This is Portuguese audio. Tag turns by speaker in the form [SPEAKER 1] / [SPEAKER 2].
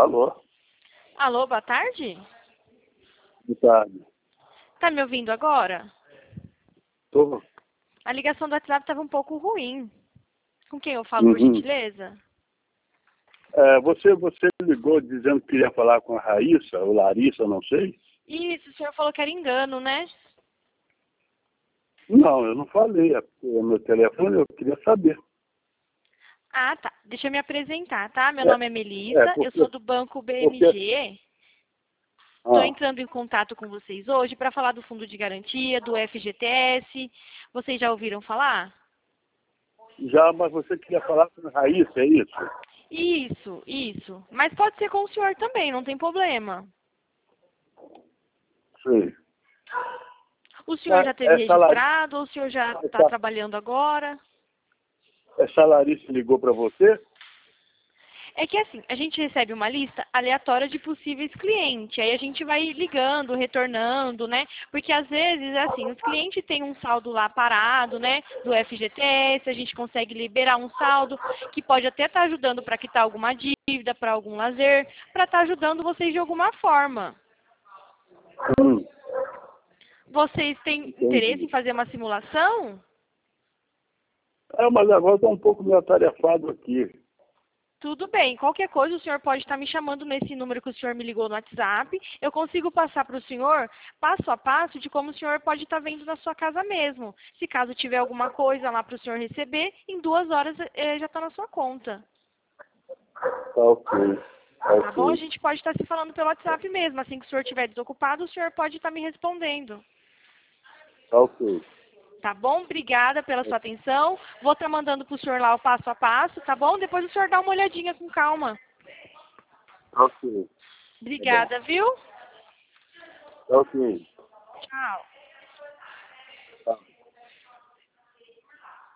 [SPEAKER 1] Alô?
[SPEAKER 2] Alô, boa tarde?
[SPEAKER 1] Boa tarde.
[SPEAKER 2] Tá me ouvindo agora?
[SPEAKER 1] Tô.
[SPEAKER 2] A ligação do WhatsApp estava um pouco ruim. Com quem eu falo, por
[SPEAKER 1] Uhum.
[SPEAKER 2] gentileza?
[SPEAKER 1] Você ligou dizendo que queria falar com a Raíssa, ou Larissa, não sei?
[SPEAKER 2] Isso, o senhor falou que era engano, né?
[SPEAKER 1] Não, eu não falei. É meu telefone, eu queria saber.
[SPEAKER 2] Ah, tá. Deixa eu me apresentar, tá? Meu nome é Melissa, eu
[SPEAKER 1] Porque...
[SPEAKER 2] sou do Banco BMG. Estou
[SPEAKER 1] Ah,
[SPEAKER 2] entrando em contato com vocês hoje para falar do Fundo de Garantia, do FGTS. Vocês já ouviram falar?
[SPEAKER 1] já, mas você queria falar com a Raíssa, é isso?
[SPEAKER 2] Isso. Mas pode ser com o senhor também, não tem problema.
[SPEAKER 1] Sei.
[SPEAKER 2] O senhor já teve
[SPEAKER 1] Essa, Larissa,
[SPEAKER 2] registrado ou o senhor já está
[SPEAKER 1] essa,
[SPEAKER 2] trabalhando agora?
[SPEAKER 1] essa Larissa ligou para você?
[SPEAKER 2] É que assim, a gente recebe uma lista aleatória de possíveis clientes. Aí a gente vai ligando, retornando, né? Porque às vezes, assim, os clientes têm um saldo lá parado, né? Do FGTS, a gente consegue liberar um saldo que pode até estar ajudando para quitar alguma dívida, para algum lazer, para estar ajudando vocês de alguma forma.
[SPEAKER 1] Hum,
[SPEAKER 2] Vocês têm interesse em
[SPEAKER 1] entendi.
[SPEAKER 2] fazer uma simulação?
[SPEAKER 1] Mas agora estou um pouco meio atarefado aqui.
[SPEAKER 2] Tudo bem. Qualquer coisa, o senhor pode estar me chamando nesse número que o senhor me ligou no WhatsApp. Eu consigo passar para o senhor, passo a passo, de como o senhor pode estar vendo na sua casa mesmo. Se caso tiver alguma coisa lá para o senhor receber, em 2 horas já está na sua conta.
[SPEAKER 1] Tá ok. Tá
[SPEAKER 2] Tá bom? A
[SPEAKER 1] ok.
[SPEAKER 2] gente pode estar se falando pelo WhatsApp mesmo. Assim que o senhor estiver desocupado, o senhor pode estar me respondendo.
[SPEAKER 1] Tá ok.
[SPEAKER 2] Tá bom? Obrigada pela sua atenção. Vou estar mandando para o senhor lá o passo a passo, tá bom? Depois o senhor dá uma olhadinha com calma.
[SPEAKER 1] Tá ok. Tá bom.
[SPEAKER 2] Obrigada, viu?
[SPEAKER 1] Tá ok.
[SPEAKER 2] Tchau.